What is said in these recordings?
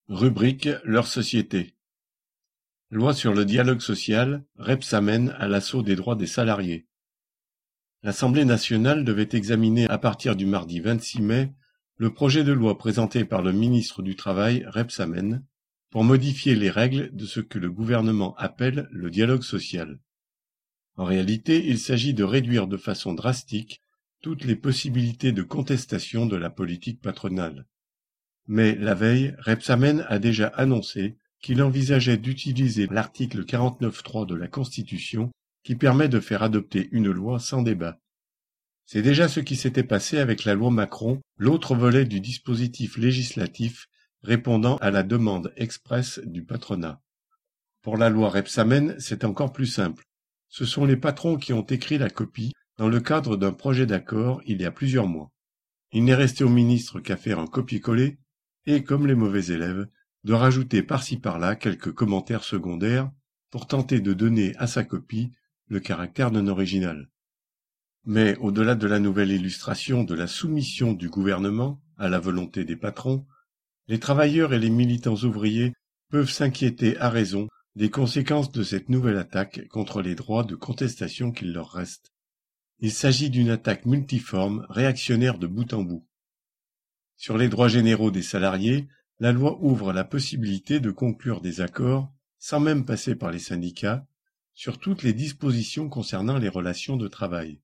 Rubrique leur société. Loi sur le dialogue social, Rebsamen à l'assaut des droits des salariés. L'Assemblée nationale devait examiner à partir du mardi 26 mai le projet de loi présenté par le ministre du Travail, Rebsamen, pour modifier les règles de ce que le gouvernement appelle le dialogue social. En réalité, il s'agit de réduire de façon drastique toutes les possibilités de contestation de la politique patronale. Mais la veille, Rebsamen a déjà annoncé qu'il envisageait d'utiliser l'article 49.3 de la Constitution qui permet de faire adopter une loi sans débat. C'est déjà ce qui s'était passé avec la loi Macron, l'autre volet du dispositif législatif répondant à la demande expresse du patronat. Pour la loi Rebsamen, c'est encore plus simple. Ce sont les patrons qui ont écrit la copie dans le cadre d'un projet d'accord il y a plusieurs mois. Il n'est resté au ministre qu'à faire un copier-coller et, comme les mauvais élèves, de rajouter par-ci par-là quelques commentaires secondaires pour tenter de donner à sa copie le caractère d'un original. Mais au-delà de la nouvelle illustration de la soumission du gouvernement à la volonté des patrons, les travailleurs et les militants ouvriers peuvent s'inquiéter à raison des conséquences de cette nouvelle attaque contre les droits de contestation qu'il leur reste. Il s'agit d'une attaque multiforme, réactionnaire de bout en bout. Sur les droits généraux des salariés, la loi ouvre la possibilité de conclure des accords, sans même passer par les syndicats, sur toutes les dispositions concernant les relations de travail.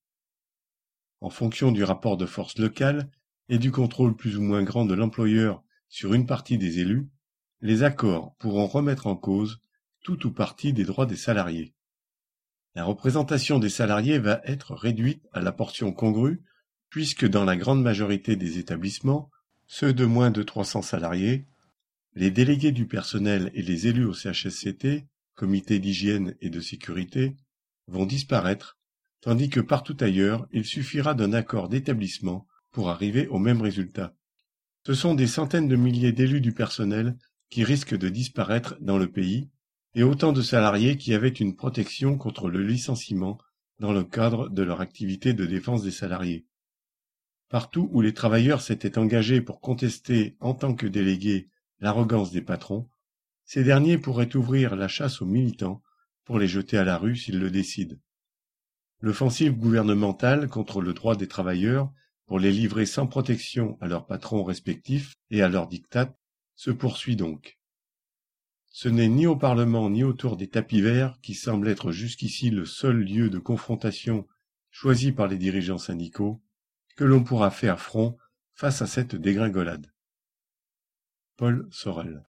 En fonction du rapport de force local et du contrôle plus ou moins grand de l'employeur sur une partie des élus, les accords pourront remettre en cause tout ou partie des droits des salariés. La représentation des salariés va être réduite à la portion congrue, puisque dans la grande majorité des établissements, ceux de moins de 300 salariés, les délégués du personnel et les élus au CHSCT, comité d'hygiène et de sécurité, vont disparaître, tandis que partout ailleurs, il suffira d'un accord d'établissement pour arriver au même résultat. Ce sont des centaines de milliers d'élus du personnel qui risquent de disparaître dans le pays, et autant de salariés qui avaient une protection contre le licenciement dans le cadre de leur activité de défense des salariés. Partout où les travailleurs s'étaient engagés pour contester en tant que délégués l'arrogance des patrons, ces derniers pourraient ouvrir la chasse aux militants pour les jeter à la rue s'ils le décident. L'offensive gouvernementale contre le droit des travailleurs pour les livrer sans protection à leurs patrons respectifs et à leurs diktats se poursuit donc. Ce n'est ni au Parlement ni autour des tapis verts, qui semble être jusqu'ici le seul lieu de confrontation choisi par les dirigeants syndicaux, que l'on pourra faire front face à cette dégringolade. Paul Sorel.